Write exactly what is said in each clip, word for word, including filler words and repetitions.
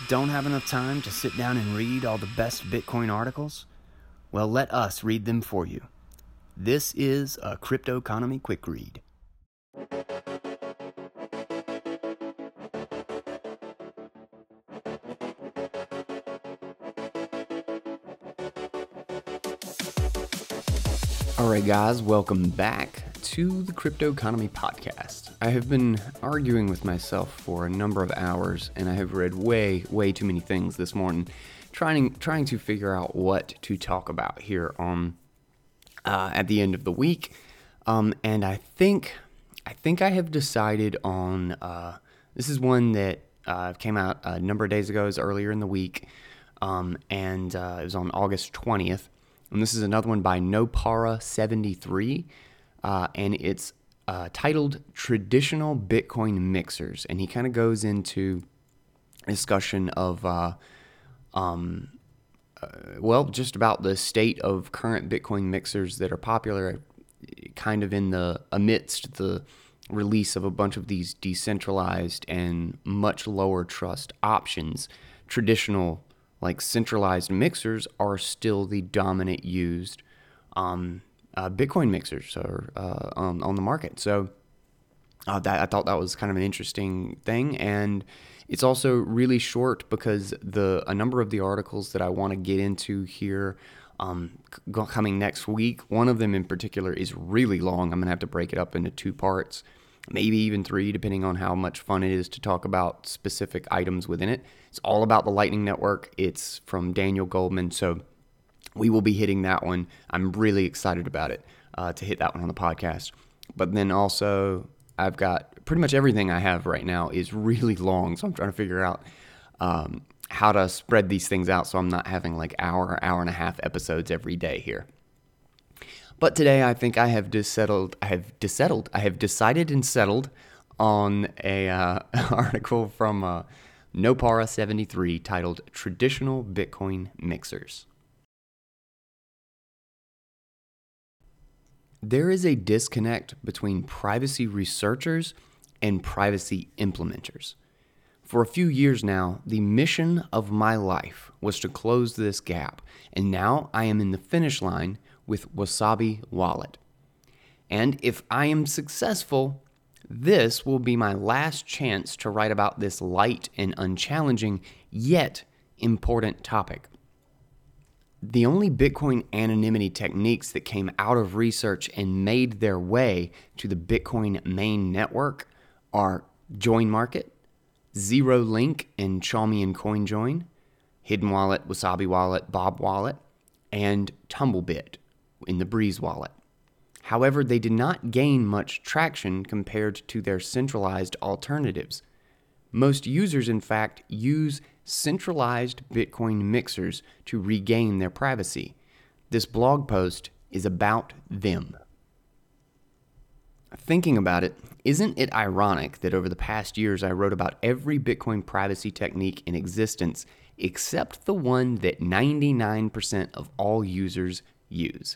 Don't have enough time to sit down and read all the best Bitcoin articles? Well, let us read them for you. This is a Crypto Economy Quick Read. Alright guys, welcome back to the Crypto Economy Podcast. I have been arguing with myself for a number of hours, and I have read way, way too many things this morning, trying trying to figure out what to talk about here on uh, at the end of the week. Um, and I think I think I have decided on uh, this is one that uh, came out a number of days ago, it was earlier in the week, um, and uh, it was on August twentieth. And this is another one by Nopara seventy-three, uh, and it's uh, titled Traditional Bitcoin Mixers. And he kind of goes into a discussion of, uh, um, uh, well, just about the state of current Bitcoin mixers that are popular, kind of in the amidst the release of a bunch of these decentralized and much lower trust options. Traditional like centralized mixers are still the dominant used um, uh, Bitcoin mixers are, uh, um, on the market. So uh, that I thought that was kind of an interesting thing, and it's also really short because the a number of the articles that I want to get into here um, c- coming next week, one of them in particular is really long. I'm gonna have to break it up into two parts, maybe even three, depending on how much fun it is to talk about specific items within it. It's all about the Lightning Network. It's from Daniel Goldman, so we will be hitting that one. I'm really excited about it, uh, to hit that one on the podcast. But then also, I've got pretty much everything I have right now is really long, so I'm trying to figure out um, how to spread these things out so I'm not having like hour, hour and a half episodes every day here. But today I think I have desettled, I have desettled, I have decided and settled on a uh, article from uh, Nopara seventy-three titled Traditional Bitcoin Mixers. There is a disconnect between privacy researchers and privacy implementers. For a few years now, the mission of my life was to close this gap, and now I am in the finish line with Wasabi Wallet. And if I am successful, this will be my last chance to write about this light and unchallenging, yet important topic. The only Bitcoin anonymity techniques that came out of research and made their way to the Bitcoin main network are Join Market, Zero Link and Chaumian CoinJoin, Hidden Wallet, Wasabi Wallet, Bob Wallet, and Tumblebit in the Breeze wallet. However, they did not gain much traction compared to their centralized alternatives. Most users, in fact, use centralized Bitcoin mixers to regain their privacy. This blog post is about them. Thinking about it, isn't it ironic that over the past years I wrote about every Bitcoin privacy technique in existence except the one that ninety-nine percent of all users use?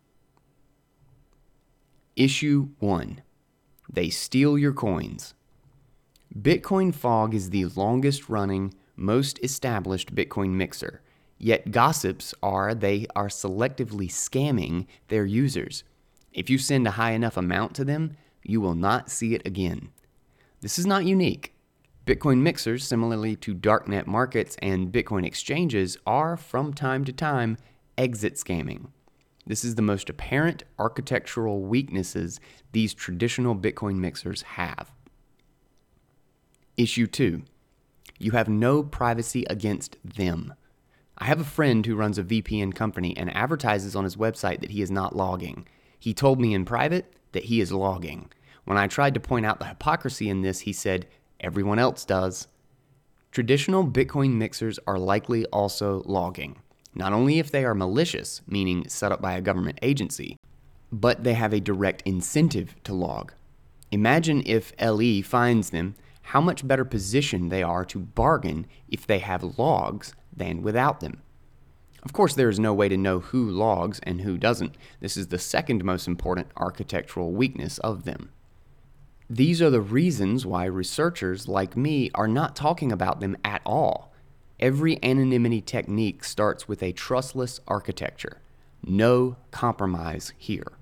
Issue one. They steal your coins. Bitcoin Fog is the longest running, most established Bitcoin mixer, yet gossips are they are selectively scamming their users. If you send a high enough amount to them, you will not see it again. This is not unique. Bitcoin mixers, similarly to darknet markets and Bitcoin exchanges, are from time to time exit scamming. This is the most apparent architectural weaknesses these traditional Bitcoin mixers have. Issue two. You have no privacy against them. I have a friend who runs a V P N company and advertises on his website that he is not logging. He told me in private that he is logging. When I tried to point out the hypocrisy in this, he said, everyone else does. Traditional Bitcoin mixers are likely also logging. Not only if they are malicious, meaning set up by a government agency, but they have a direct incentive to log. Imagine if L E finds them, how much better positioned they are to bargain if they have logs than without them. Of course, there is no way to know who logs and who doesn't. This is the second most important architectural weakness of them. These are the reasons why researchers like me are not talking about them at all. Every anonymity technique starts with a trustless architecture. No compromise here.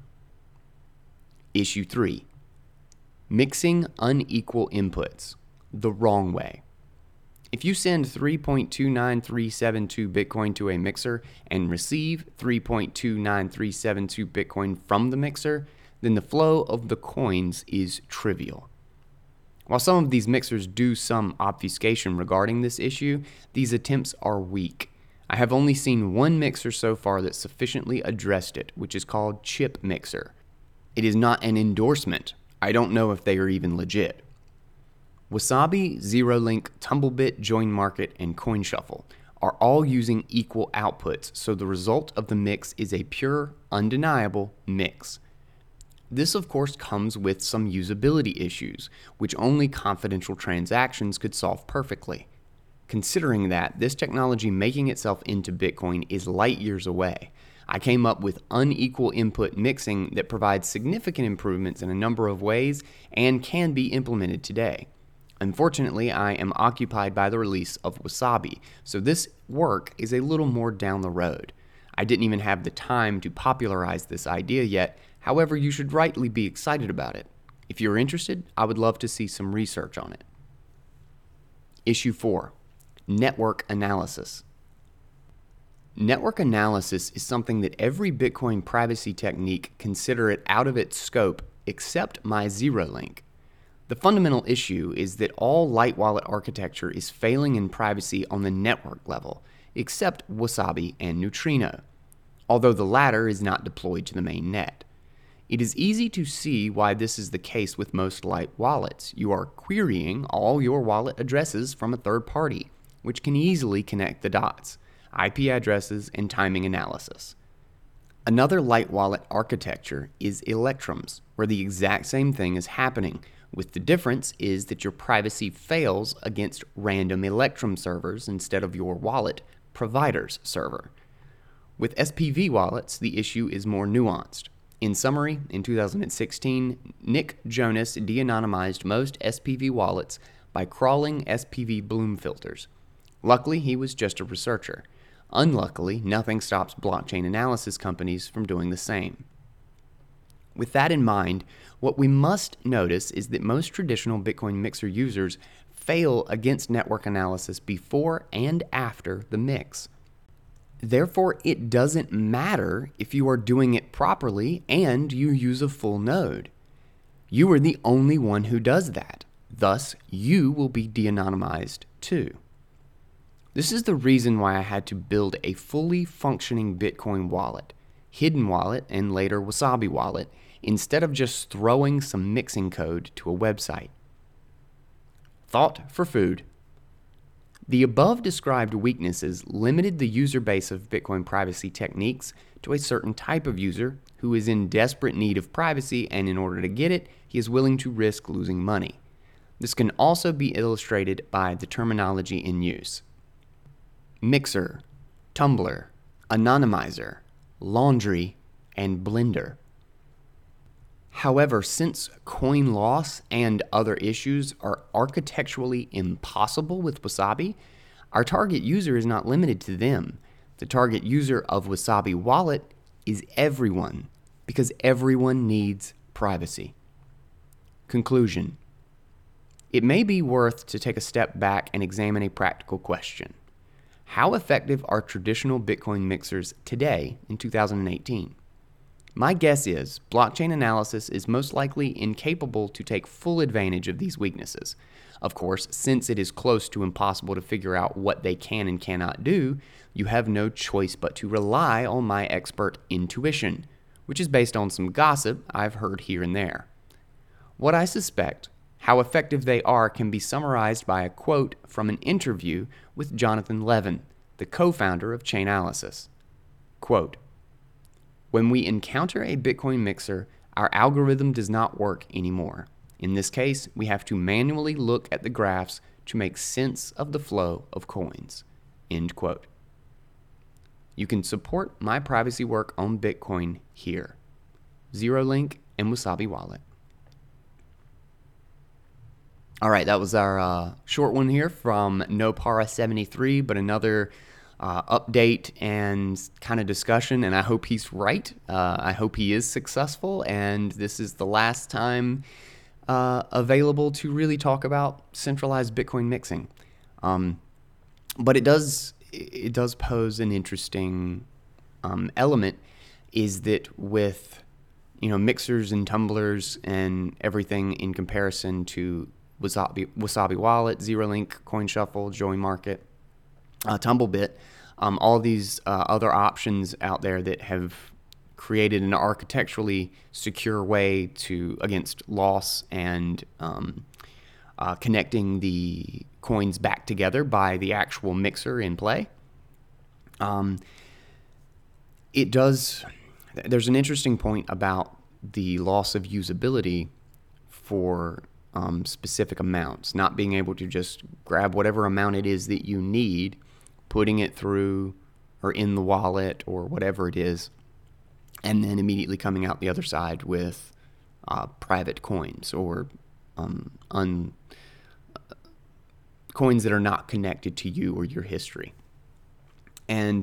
Issue three. Mixing unequal inputs the wrong way. If you send three point two nine three seven two Bitcoin to a mixer and receive three point two nine three seven two Bitcoin from the mixer, then the flow of the coins is trivial. While some of these mixers do some obfuscation regarding this issue, these attempts are weak. I have only seen one mixer so far that sufficiently addressed it, which is called Chip Mixer. It is not an endorsement. I don't know if they are even legit. Wasabi, ZeroLink, Tumblebit, JoinMarket, and CoinShuffle are all using equal outputs, so the result of the mix is a pure, undeniable mix. This, of course, comes with some usability issues, which only confidential transactions could solve perfectly. Considering that, this technology making itself into Bitcoin is light years away. I came up with unequal input mixing that provides significant improvements in a number of ways and can be implemented today. Unfortunately, I am occupied by the release of Wasabi, so this work is a little more down the road. I didn't even have the time to popularize this idea yet, however, you should rightly be excited about it. If you're interested, I would love to see some research on it. Issue four. Network analysis. Network analysis is something that every Bitcoin privacy technique consider it out of its scope except my ZeroLink. The fundamental issue is that all light wallet architecture is failing in privacy on the network level, except Wasabi and Neutrino, although the latter is not deployed to the main net. It is easy to see why this is the case with most light wallets. You are querying all your wallet addresses from a third party, which can easily connect the dots, I P addresses, and timing analysis. Another light wallet architecture is Electrum's, where the exact same thing is happening, with the difference is that your privacy fails against random Electrum servers instead of your wallet provider's server. With S P V wallets, the issue is more nuanced. In summary, in two thousand sixteen, Nick Jonas de-anonymized most S P V wallets by crawling S P V Bloom filters. Luckily, he was just a researcher. Unluckily, nothing stops blockchain analysis companies from doing the same. With that in mind, what we must notice is that most traditional Bitcoin mixer users fail against network analysis before and after the mix. Therefore, it doesn't matter if you are doing it properly and you use a full node. You are the only one who does that. Thus, you will be de-anonymized too. This is the reason why I had to build a fully functioning Bitcoin wallet, Hidden Wallet, and later Wasabi Wallet, instead of just throwing some mixing code to a website. Thought for food. The above described weaknesses limited the user base of Bitcoin privacy techniques to a certain type of user who is in desperate need of privacy, and in order to get it, he is willing to risk losing money. This can also be illustrated by the terminology in use. Mixer, tumbler, anonymizer, laundry, and blender. However, since coin loss and other issues are architecturally impossible with Wasabi, our target user is not limited to them. The target user of Wasabi Wallet is everyone, because everyone needs privacy. Conclusion. It may be worth to take a step back and examine a practical question. How effective are traditional Bitcoin mixers today in two thousand eighteen? My guess is blockchain analysis is most likely incapable to take full advantage of these weaknesses. Of course, since it is close to impossible to figure out what they can and cannot do, you have no choice but to rely on my expert intuition, which is based on some gossip I've heard here and there. What I suspect, how effective they are, can be summarized by a quote from an interview with Jonathan Levin, the co-founder of Chainalysis. Quote, "When we encounter a Bitcoin mixer, our algorithm does not work anymore. In this case, we have to manually look at the graphs to make sense of the flow of coins." End quote. You can support my privacy work on Bitcoin here. ZeroLink and Wasabi Wallet. All right, that was our uh, short one here from Nopara seventy-three, but another uh, update and kind of discussion, and I hope he's right. Uh, I hope he is successful, and this is the last time uh, available to really talk about centralized Bitcoin mixing. Um, but it does it does pose an interesting um, element, is that with you know mixers and tumblers and everything in comparison to Wasabi, Wasabi Wallet, ZeroLink, CoinShuffle, Join Market, uh, Tumblebit, um, all these uh, other options out there that have created an architecturally secure way to against loss and um, uh, connecting the coins back together by the actual mixer in play. Um, it does. There's an interesting point about the loss of usability for Um, specific amounts, not being able to just grab whatever amount it is that you need, putting it through or in the wallet or whatever it is, and then immediately coming out the other side with uh, private coins or um, un, uh, coins that are not connected to you or your history. And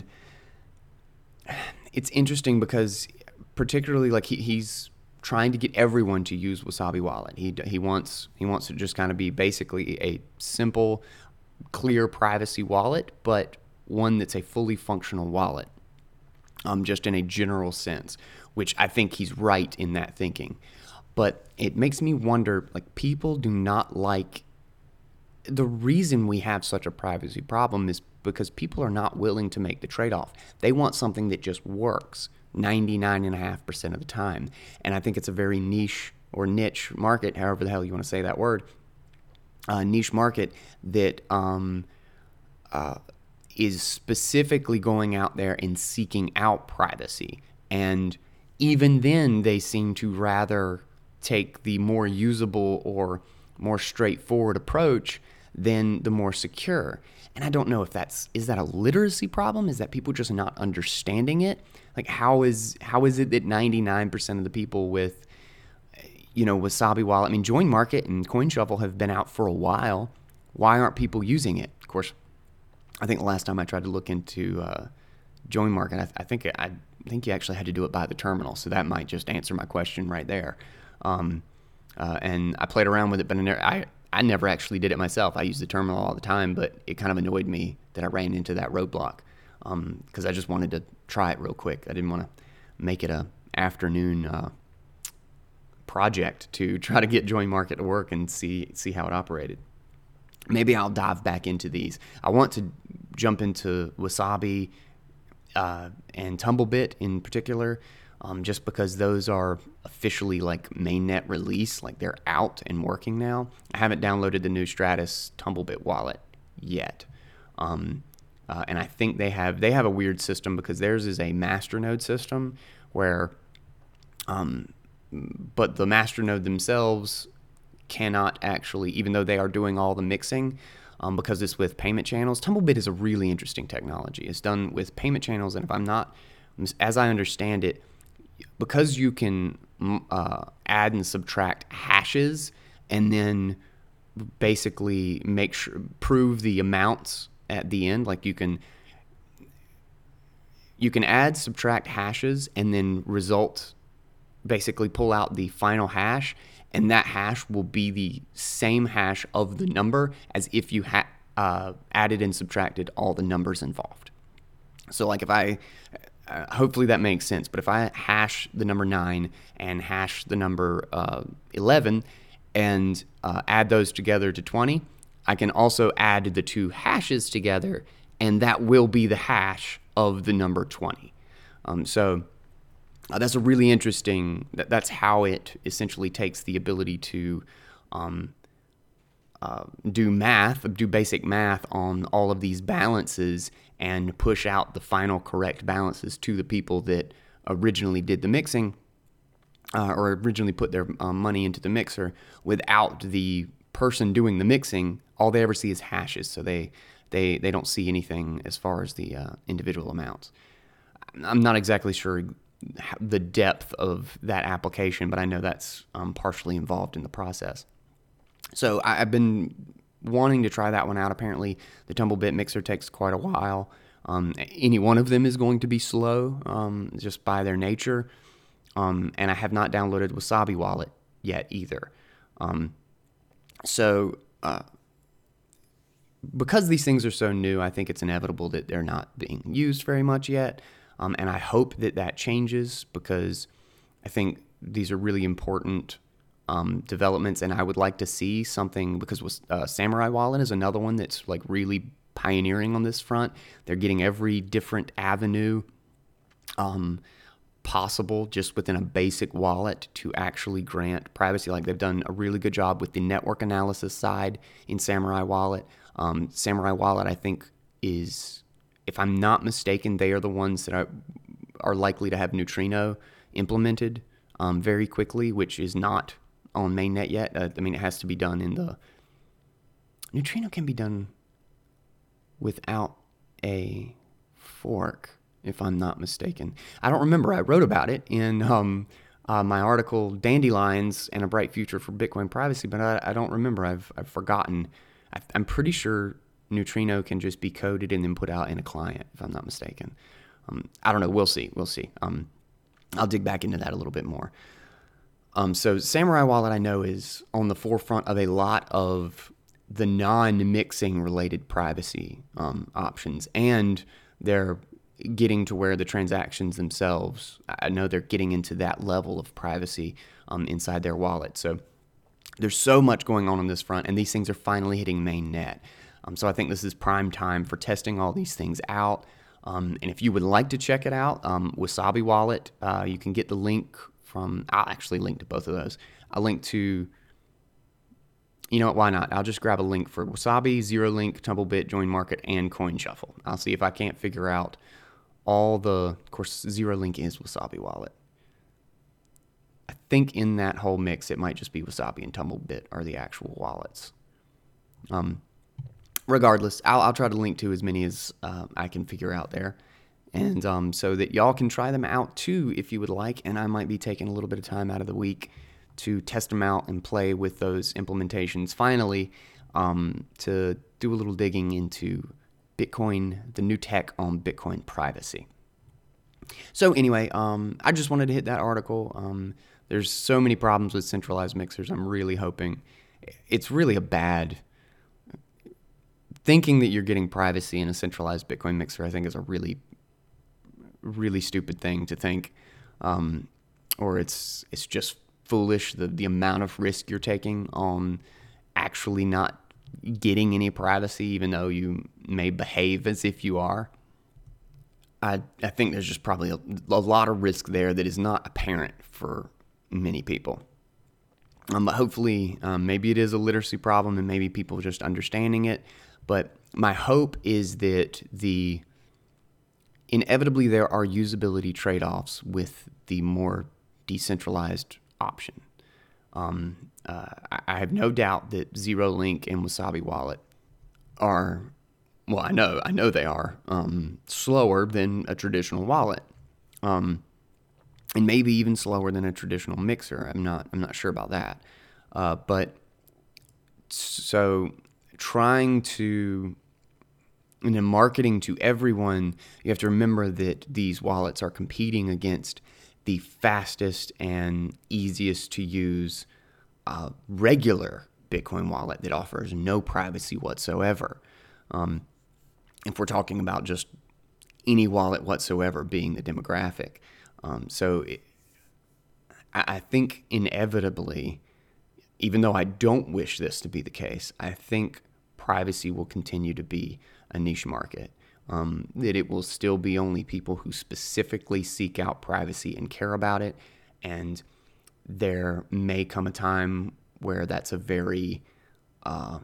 it's interesting because particularly like he, he's trying to get everyone to use Wasabi Wallet. He he wants he wants to just kind of be basically a simple, clear privacy wallet, but one that's a fully functional wallet, um, just in a general sense, which I think he's right in that thinking. But it makes me wonder, like, people do not like, the reason we have such a privacy problem is because people are not willing to make the trade-off. They want something that just works ninety-nine point five percent of the time. And I think it's a very niche or niche market, however the hell you want to say that word, uh, niche market that um, uh, is specifically going out there and seeking out privacy. And even then, they seem to rather take the more usable or more straightforward approach than the more secure. And I don't know if that's, is that a literacy problem? Is that people just not understanding it? Like, how is how is it that ninety-nine percent of the people with, you know, Wasabi Wallet, I mean, Join Market and CoinShuffle have been out for a while. Why aren't people using it? Of course, I think the last time I tried to look into uh, Join Market, I, I think I think you actually had to do it by the terminal. So that might just answer my question right there. Um, uh, and I played around with it, but I never, I, I never actually did it myself. I use the terminal all the time, but it kind of annoyed me that I ran into that roadblock. Because um, I just wanted to try it real quick. I didn't want to make it a afternoon uh, project to try to get Join Market to work and see see how it operated. Maybe I'll dive back into these. I want to jump into Wasabi uh, and Tumblebit in particular, um, just because those are officially like mainnet release, like they're out and working now. I haven't downloaded the new Stratus Tumblebit wallet yet. Um, Uh, and I think they have they have a weird system because theirs is a masternode system where, um, but the masternode themselves cannot actually, even though they are doing all the mixing, um, because it's with payment channels. Tumblebit is a really interesting technology. It's done with payment channels, and if I'm not, as I understand it, because you can uh, add and subtract hashes and then basically make sure prove the amounts at the end, like you can you can add, subtract hashes, and then result, basically pull out the final hash, and that hash will be the same hash of the number as if you had uh, added and subtracted all the numbers involved. So like if I, uh, hopefully that makes sense, but if I hash the number nine and hash the number uh, eleven and uh, add those together to twenty, I can also add the two hashes together, and that will be the hash of the number twenty. Um, so uh, that's a really interesting, that, that's how it essentially takes the ability to um, uh, do math, do basic math on all of these balances and push out the final correct balances to the people that originally did the mixing uh, or originally put their um, money into the mixer without the person doing the mixing. All they ever see is hashes, so they they they don't see anything as far as the uh, individual amounts. I'm not exactly sure the depth of that application, but I know that's um, partially involved in the process. So I, I've been wanting to try that one out. Apparently, the Tumblebit mixer takes quite a while. Um, any one of them is going to be slow, um, just by their nature. Um, and I have not downloaded Wasabi Wallet yet either. Um, so uh, because these things are so new, I think it's inevitable that they're not being used very much yet. Um, and I hope that that changes, because I think these are really important um, developments, and I would like to see something, because uh, Samurai Wallet is another one that's like really pioneering on this front. They're getting every different avenue um, possible just within a basic wallet to actually grant privacy. Like, they've done a really good job with the network analysis side in Samurai Wallet. Um, Samurai Wallet, I think, is, if I'm not mistaken, they are the ones that are, are likely to have Neutrino implemented um, very quickly, which is not on mainnet yet. Uh, I mean, it has to be done in the... Neutrino can be done without a fork, if I'm not mistaken. I don't remember. I wrote about it in um, uh, my article, Dandelions and a Bright Future for Bitcoin Privacy, but I, I don't remember. I've, I've forgotten. I, I'm pretty sure Neutrino can just be coded and then put out in a client, if I'm not mistaken. Um, I don't know. We'll see. We'll see. Um, I'll dig back into that a little bit more. Um, so Samurai Wallet, I know, is on the forefront of a lot of the non-mixing related privacy um, options, and they're getting to where the transactions themselves, I know they're getting into that level of privacy um, inside their wallet. So there's so much going on on this front, and these things are finally hitting mainnet. Um, so I think this is prime time for testing all these things out. Um, and if you would like to check it out, um, Wasabi Wallet, uh, you can get the link from, I'll actually link to both of those. I'll link to, you know what, why not? I'll just grab a link for Wasabi, ZeroLink, Tumblebit, Join Market, and CoinShuffle. I'll see if I can't figure out all the, of course, ZeroLink is Wasabi Wallet. I think in that whole mix, it might just be Wasabi and Tumblebit are the actual wallets. Um, regardless, I'll, I'll try to link to as many as uh, I can figure out there. And um, so that y'all can try them out too if you would like. And I might be taking a little bit of time out of the week to test them out and play with those implementations finally, um, to do a little digging into Bitcoin, the new tech on Bitcoin privacy. So anyway, um, I just wanted to hit that article. Um, there's so many problems with centralized mixers. I'm really hoping it's really a bad... Thinking that you're getting privacy in a centralized Bitcoin mixer, I think, is a really, really stupid thing to think. Um, or it's it's just foolish, the, the amount of risk you're taking on actually not getting any privacy, even though you may behave as if you are. I, I think there's just probably a, a lot of risk there that is not apparent for many people. Um, but hopefully, um, maybe it is a literacy problem and maybe people just understanding it. But my hope is that the inevitably there are usability trade-offs with the more decentralized option. Um, uh, I have no doubt that ZeroLink and Wasabi Wallet are, well, I know, I know they are um, slower than a traditional wallet, um, and maybe even slower than a traditional mixer. I'm not, I'm not sure about that, uh, but so trying to, and in marketing to everyone, you have to remember that these wallets are competing against the fastest and easiest to use uh, regular Bitcoin wallet that offers no privacy whatsoever. Um, if we're talking about just any wallet whatsoever being the demographic. Um, so it, I, I think inevitably, even though I don't wish this to be the case, I think privacy will continue to be a niche market. Um, that it will still be only people who specifically seek out privacy and care about it. And there may come a time where that's a very, uh,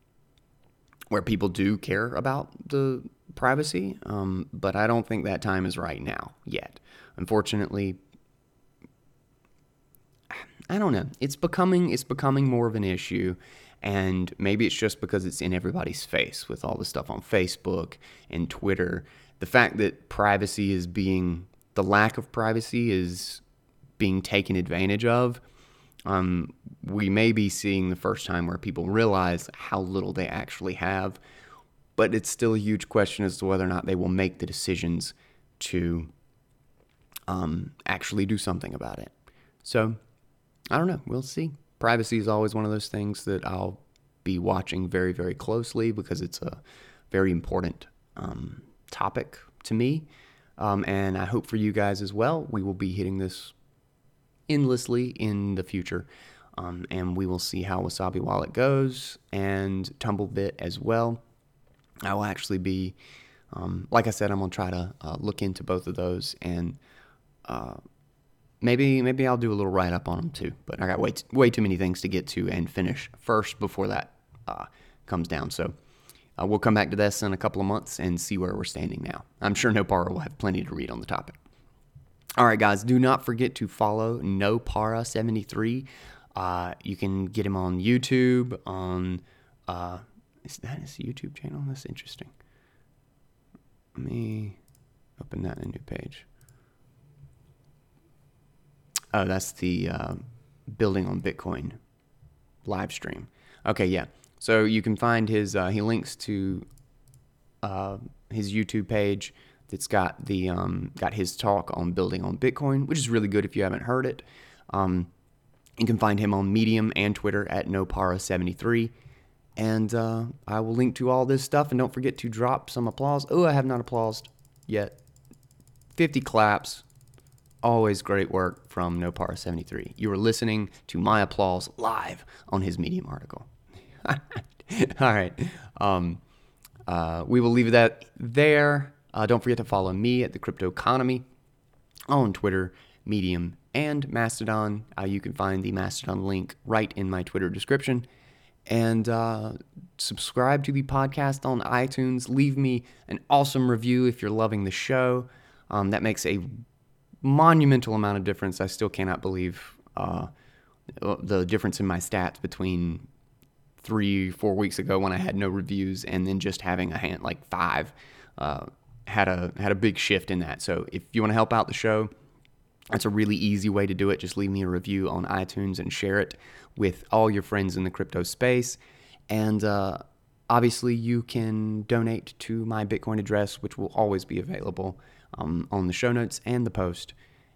where people do care about the privacy. Um, but I don't think that time is right now yet. Unfortunately, I don't know. It's becoming, it's becoming more of an issue. And maybe it's just because it's in everybody's face with all the stuff on Facebook and Twitter. The fact that privacy is being, the lack of privacy is being taken advantage of Um, we may be seeing the first time where people realize how little they actually have, but it's still a huge question as to whether or not they will make the decisions to um, actually do something about it. So, I don't know. We'll see. Privacy is always one of those things that I'll be watching very, very closely because it's a very important um, topic to me. Um, and I hope for you guys as well. We will be hitting this endlessly in the future. Um, and we will see how Wasabi Wallet goes and Tumblebit as well. I will actually be, um, like I said, I'm going to try to uh, look into both of those and uh, maybe maybe I'll do a little write-up on them too. But I got way, t- way too many things to get to and finish first before that uh, comes down. So uh, we'll come back to this in a couple of months and see where we're standing now. I'm sure Nopara will have plenty to read on the topic. All right, guys, do not forget to follow Nopara seventy-three. Uh, you can get him on YouTube, on, uh, is that his YouTube channel? That's interesting. Let me open that in a new page. Oh, that's the uh, Building on Bitcoin live stream. Okay, yeah. So you can find his, uh, he links to uh, his YouTube page that's got the um, got his talk on Building on Bitcoin, which is really good if you haven't heard it. Um, you can find him on Medium and Twitter at Nopara seventy-three. And uh, I will link to all this stuff. And don't forget to drop some applause. Oh, I have not applauded yet. fifty claps. Always great work from Nopara seventy-three. You are listening to my applause live on his Medium article. All right. Um, uh, we will leave that there. Uh, don't forget to follow me at The Crypto Economy on Twitter, Medium, and Mastodon. Uh, you can find the Mastodon link right in my Twitter description. And uh, subscribe to the podcast on iTunes. Leave me an awesome review if you're loving the show. Um, that makes a monumental amount of difference. I still cannot believe uh, the difference in my stats between three, four weeks ago when I had no reviews and then just having a hand like five. Uh, had a had a big shift in that. So if you want to help out the show, that's a really easy way to do it. Just leave me a review on iTunes and share it with all your friends in the crypto space. And uh, obviously you can donate to my Bitcoin address, which will always be available um, on the show notes and the post.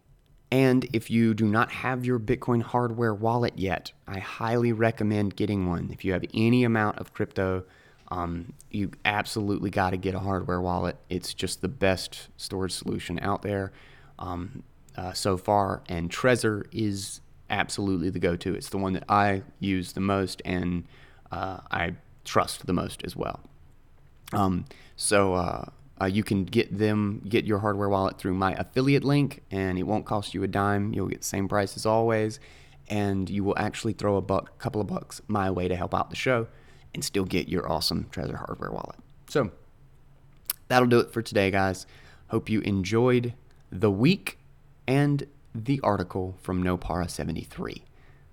And if you do not have your Bitcoin hardware wallet yet, I highly recommend getting one. If you have any amount of crypto, Um, you absolutely got to get a hardware wallet. It's just the best storage solution out there um, uh, so far, and Trezor is absolutely the go-to. It's the one that I use the most and uh, I trust the most as well. Um, so uh, uh, you can get them, get your hardware wallet through my affiliate link, and it won't cost you a dime. You'll get the same price as always, and you will actually throw a buck, couple of bucks my way to help out the show and still get your awesome Trezor hardware wallet. So that'll do it for today, guys. Hope you enjoyed the week and the article from Nopara seventy-three.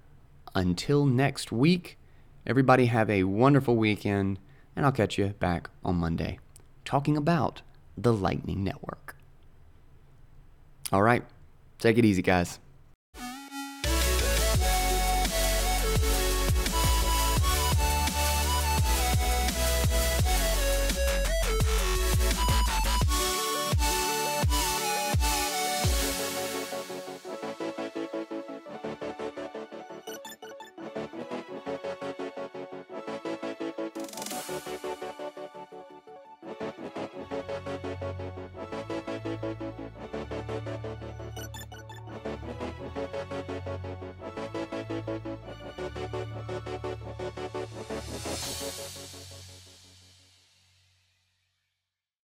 Until next week, everybody have a wonderful weekend, and I'll catch you back on Monday talking about the Lightning Network. All right, take it easy, guys.